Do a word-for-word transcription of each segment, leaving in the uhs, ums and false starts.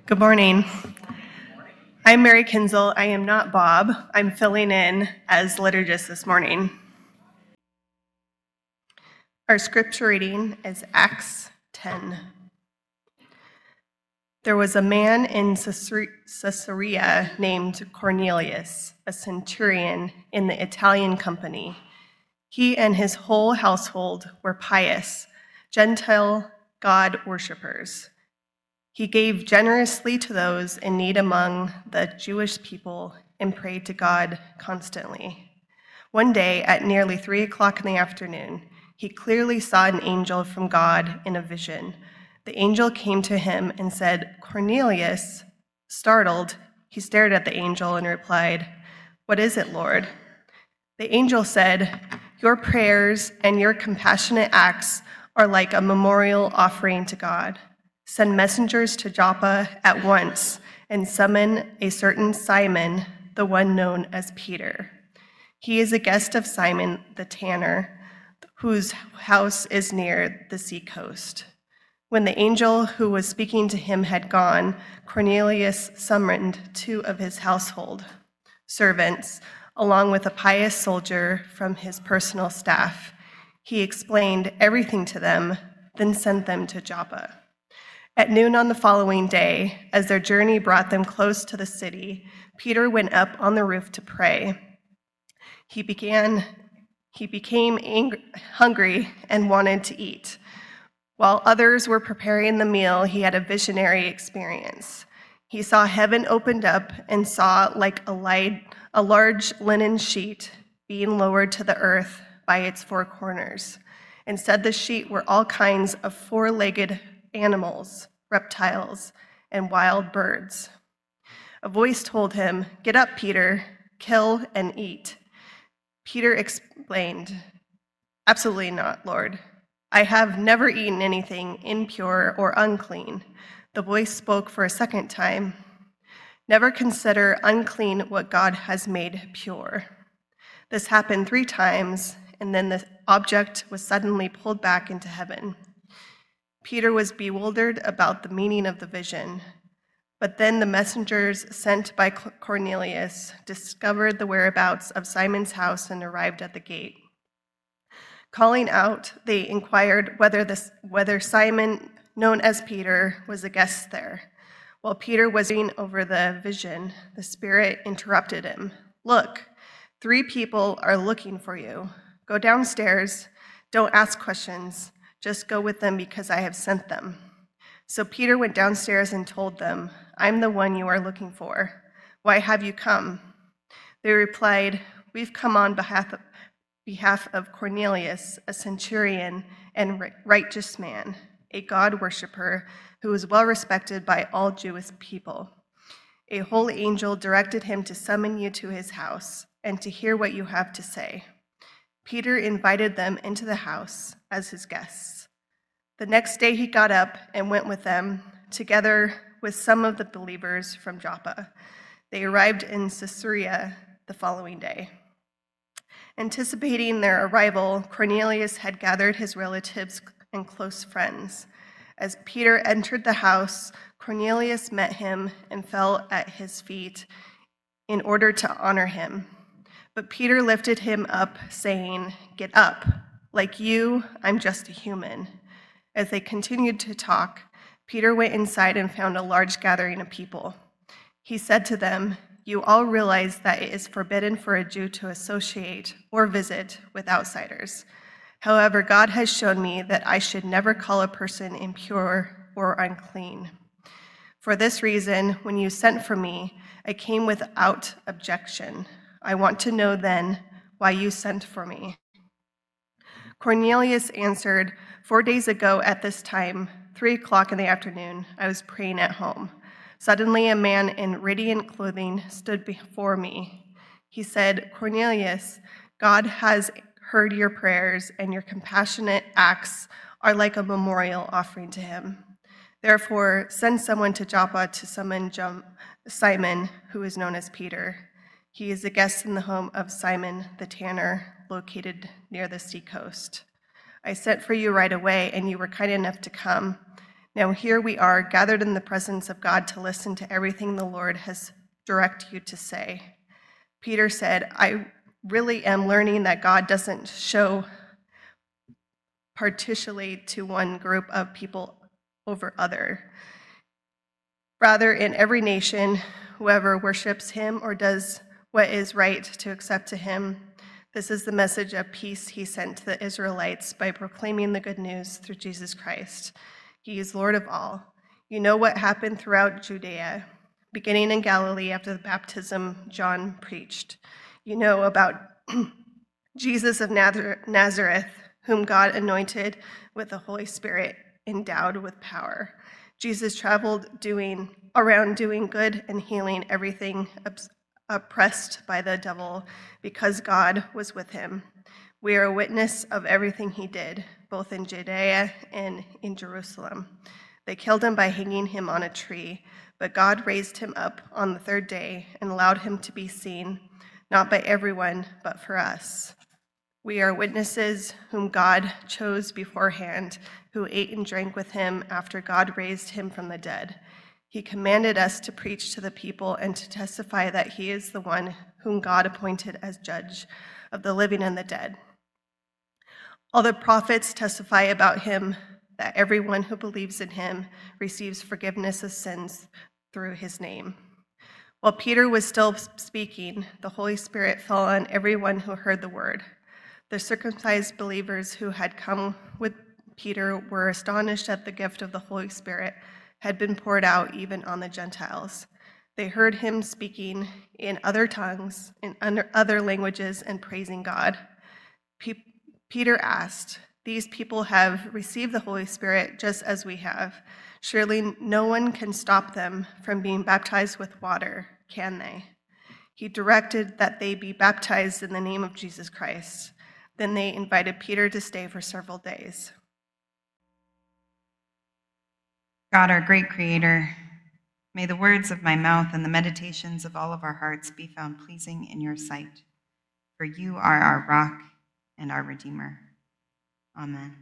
Good morning. I'm Mary Kinzel. I am not Bob. I'm filling in as liturgist this morning. Our scripture reading is Acts ten. There was a man in Caesarea named Cornelius, a centurion in the Italian company. He and his whole household were pious, Gentile God worshippers. He gave generously to those in need among the Jewish people and prayed to God constantly. One day, at nearly three o'clock in the afternoon, he clearly saw an angel from God in a vision. The angel came to him and said, "Cornelius." Startled, he stared at the angel and replied, "What is it, Lord?" The angel said, "Your prayers and your compassionate acts are like a memorial offering to God. Send messengers to Joppa at once and summon a certain Simon, the one known as Peter. He is a guest of Simon the tanner, whose house is near the seacoast." When the angel who was speaking to him had gone, Cornelius summoned two of his household servants, along with a pious soldier from his personal staff. He explained everything to them, then sent them to Joppa. At noon on the following day, as their journey brought them close to the city, Peter went up on the roof to pray. He began, he became angry, hungry and wanted to eat. While others were preparing the meal, he had a visionary experience. He saw heaven opened up and saw like a, light, a large linen sheet being lowered to the earth by its four corners. Instead, the sheet were all kinds of four-legged animals, reptiles, and wild birds. A voice told him, "Get up, Peter, kill and eat." Peter explained, "Absolutely not, Lord. I have never eaten anything impure or unclean." The voice spoke for a second time, "Never consider unclean what God has made pure." This happened three times, and then the object was suddenly pulled back into heaven. Peter was bewildered about the meaning of the vision, but then the messengers sent by Cornelius discovered the whereabouts of Simon's house and arrived at the gate. Calling out, they inquired whether, this, whether Simon, known as Peter, was a guest there. While Peter was reading over the vision, the Spirit interrupted him. "Look, three people are looking for you. Go downstairs. Don't ask questions. Just go with them because I have sent them." So Peter went downstairs and told them, "I'm the one you are looking for. Why have you come?" They replied, "We've come on behalf of, behalf of Cornelius, a centurion and righteous man, a God worshiper who is well respected by all Jewish people. A holy angel directed him to summon you to his house and to hear what you have to say." Peter invited them into the house as his guests. The next day he got up and went with them, together with some of the believers from Joppa. They arrived in Caesarea the following day. Anticipating their arrival, Cornelius had gathered his relatives and close friends. As Peter entered the house, Cornelius met him and fell at his feet in order to honor him. But Peter lifted him up, saying, "Get up. Like you, I'm just a human." As they continued to talk, Peter went inside and found a large gathering of people. He said to them, "You all realize that it is forbidden for a Jew to associate or visit with outsiders. However, God has shown me that I should never call a person impure or unclean. For this reason, when you sent for me, I came without objection. I want to know then why you sent for me." Cornelius answered, "Four days ago at this time, three o'clock in the afternoon, I was praying at home. Suddenly a man in radiant clothing stood before me. He said, 'Cornelius, God has heard your prayers, and your compassionate acts are like a memorial offering to him. Therefore, send someone to Joppa to summon Simon, who is known as Peter. He is a guest in the home of Simon the tanner, located near the seacoast. I sent for you right away, and you were kind enough to come. Now here we are, gathered in the presence of God to listen to everything the Lord has directed you to say." Peter said, "I really am learning that God doesn't show partially to one group of people over other. Rather, in every nation, whoever worships him or does what is right to accept to him, this is the message of peace he sent to the Israelites by proclaiming the good news through Jesus Christ. He is Lord of all. You know what happened throughout Judea, beginning in Galilee after the baptism John preached. You know about Jesus of Nazareth, whom God anointed with the Holy Spirit, endowed with power. Jesus traveled doing around doing good and healing everything oppressed by the devil, because God was with him. We are a witness of everything he did, both in Judea and in Jerusalem. They killed him by hanging him on a tree, but God raised him up on the third day and allowed him to be seen, not by everyone, but for us. We are witnesses whom God chose beforehand, who ate and drank with him after God raised him from the dead. He commanded us to preach to the people and to testify that he is the one whom God appointed as judge of the living and the dead. All the prophets testify about him, that everyone who believes in him receives forgiveness of sins through his name." While Peter was still speaking, the Holy Spirit fell on everyone who heard the word. The circumcised believers who had come with Peter were astonished that the gift of the Holy Spirit had been poured out even on the Gentiles. They heard him speaking in other tongues, in other languages, and praising God. Pe- Peter asked, "These people have received the Holy Spirit just as we have. Surely no one can stop them from being baptized with water, can they?" He directed that they be baptized in the name of Jesus Christ. Then they invited Peter to stay for several days. God, our great creator, may the words of my mouth and the meditations of all of our hearts be found pleasing in your sight, for you are our rock and our redeemer. Amen.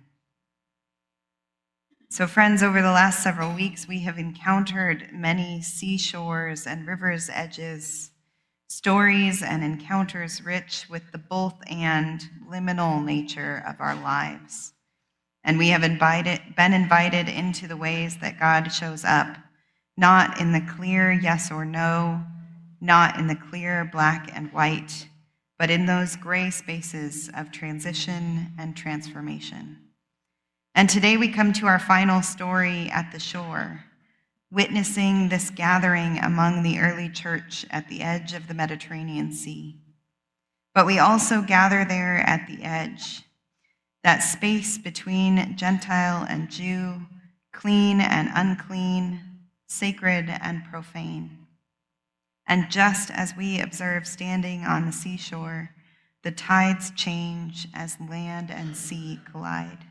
So friends, over the last several weeks, we have encountered many seashores and rivers' edges, stories and encounters rich with the both and liminal nature of our lives. And we have invited, been invited into the ways that God shows up, not in the clear yes or no, not in the clear black and white, but in those gray spaces of transition and transformation. And today we come to our final story at the shore, witnessing this gathering among the early church at the edge of the Mediterranean Sea. But we also gather there at the edge, that space between Gentile and Jew, clean and unclean, sacred and profane. And just as we observe standing on the seashore, the tides change as land and sea collide.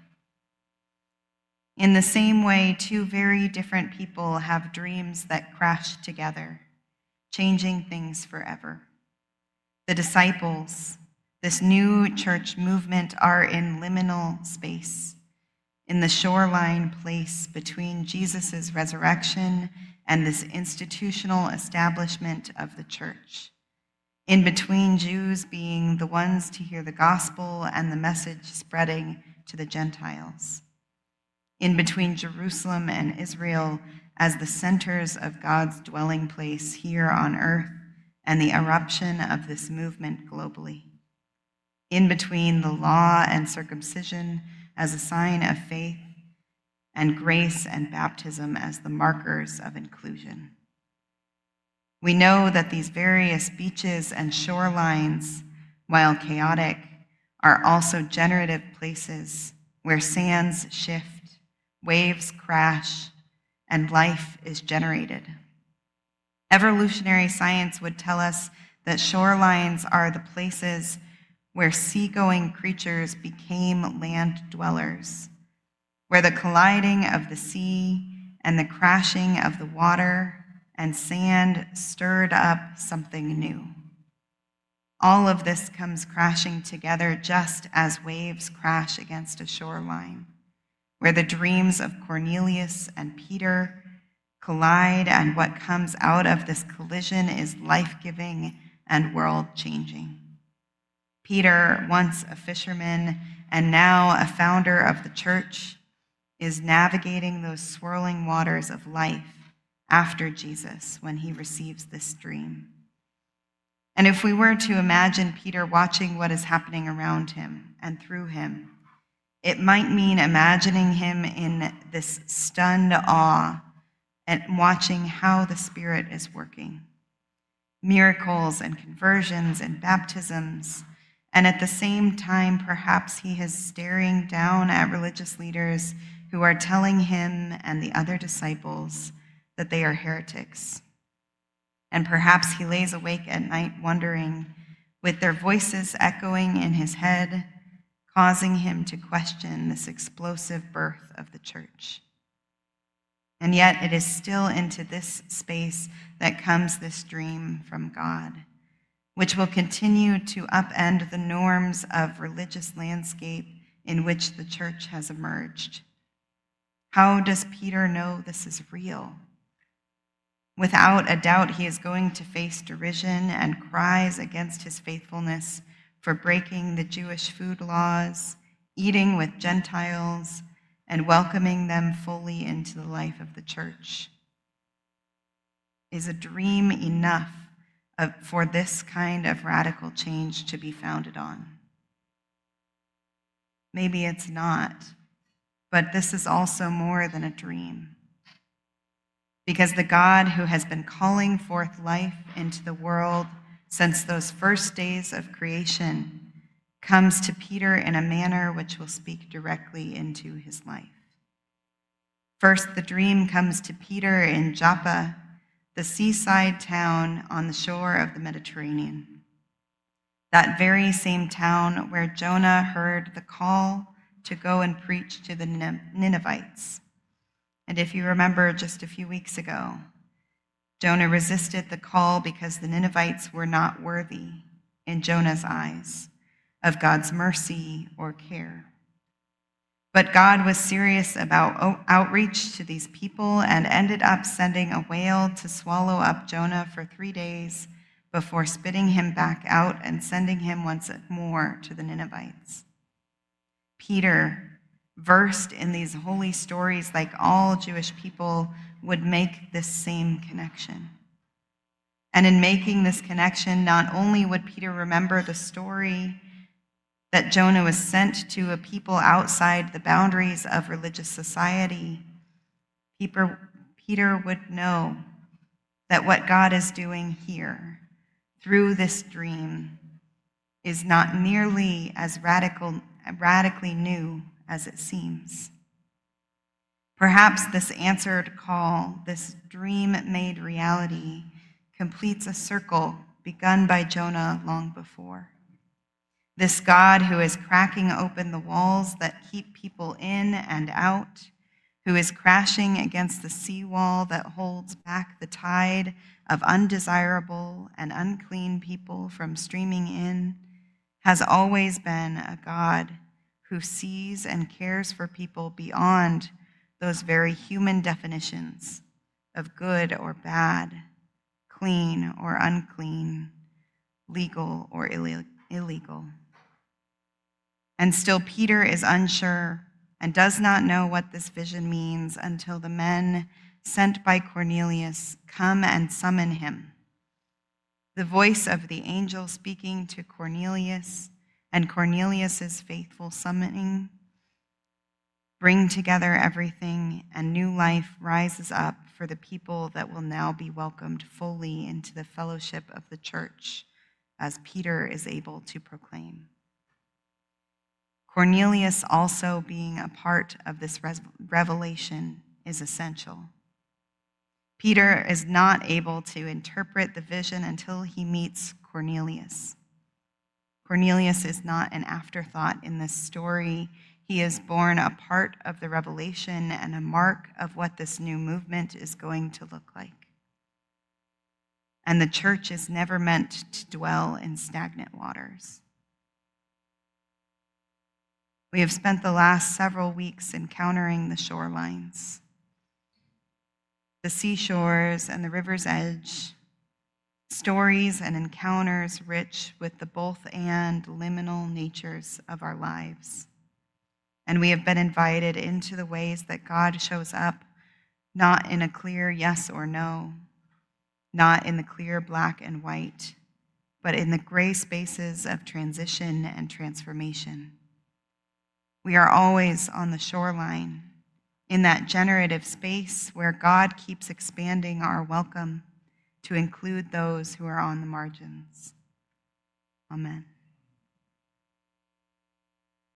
In the same way, two very different people have dreams that crash together, changing things forever. The disciples, this new church movement, are in liminal space, in the shoreline place between Jesus' resurrection and this institutional establishment of the church, in between Jews being the ones to hear the gospel and the message spreading to the Gentiles, in between Jerusalem and Israel as the centers of God's dwelling place here on earth and the eruption of this movement globally, in between the law and circumcision as a sign of faith and grace and baptism as the markers of inclusion. We know that these various beaches and shorelines, while chaotic, are also generative places where sands shift, waves crash, and life is generated. Evolutionary science would tell us that shorelines are the places where seagoing creatures became land dwellers, where the colliding of the sea and the crashing of the water and sand stirred up something new. All of this comes crashing together just as waves crash against a shoreline, where the dreams of Cornelius and Peter collide, and what comes out of this collision is life-giving and world-changing. Peter, once a fisherman and now a founder of the church, is navigating those swirling waters of life after Jesus when he receives this dream. And if we were to imagine Peter watching what is happening around him and through him, it might mean imagining him in this stunned awe and watching how the Spirit is working. Miracles and conversions and baptisms, and at the same time, perhaps he is staring down at religious leaders who are telling him and the other disciples that they are heretics. And perhaps he lays awake at night wondering, with their voices echoing in his head, causing him to question this explosive birth of the church. And yet it is still into this space that comes this dream from God, which will continue to upend the norms of religious landscape in which the church has emerged. How does Peter know this is real? Without a doubt, he is going to face derision and cries against his faithfulness for breaking the Jewish food laws, eating with Gentiles, and welcoming them fully into the life of the church. Is a dream enough of, for this kind of radical change to be founded on? Maybe it's not, but this is also more than a dream. Because the God who has been calling forth life into the world since those first days of creation comes to Peter in a manner which will speak directly into his life. First, the dream comes to Peter in Joppa, the seaside town on the shore of the Mediterranean. That very same town where Jonah heard the call to go and preach to the Ninevites. And if you remember just a few weeks ago, Jonah resisted the call because the Ninevites were not worthy, in Jonah's eyes, of God's mercy or care. But God was serious about outreach to these people and ended up sending a whale to swallow up Jonah for three days before spitting him back out and sending him once more to the Ninevites. Peter, versed in these holy stories like all Jewish people, would make this same connection. And in making this connection, not only would Peter remember the story that Jonah was sent to a people outside the boundaries of religious society, Peter, Peter would know that what God is doing here through this dream is not nearly as radical, radically new as it seems. Perhaps this answered call, this dream-made reality, completes a circle begun by Jonah long before. This God who is cracking open the walls that keep people in and out, who is crashing against the seawall that holds back the tide of undesirable and unclean people from streaming in, has always been a God who sees and cares for people beyond those very human definitions of good or bad, clean or unclean, legal or illegal. And still Peter is unsure and does not know what this vision means until the men sent by Cornelius come and summon him. The voice of the angel speaking to Cornelius and Cornelius's faithful summoning bring together everything, and new life rises up for the people that will now be welcomed fully into the fellowship of the church, as Peter is able to proclaim. Cornelius also being a part of this revelation is essential. Peter is not able to interpret the vision until he meets Cornelius. Cornelius is not an afterthought in this story. He is born a part of the revelation and a mark of what this new movement is going to look like. And the church is never meant to dwell in stagnant waters. We have spent the last several weeks encountering the shorelines, the seashores and the river's edge, stories and encounters rich with the both and liminal natures of our lives. And we have been invited into the ways that God shows up, not in a clear yes or no, not in the clear black and white, but in the gray spaces of transition and transformation. We are always on the shoreline, in that generative space where God keeps expanding our welcome to include those who are on the margins. Amen.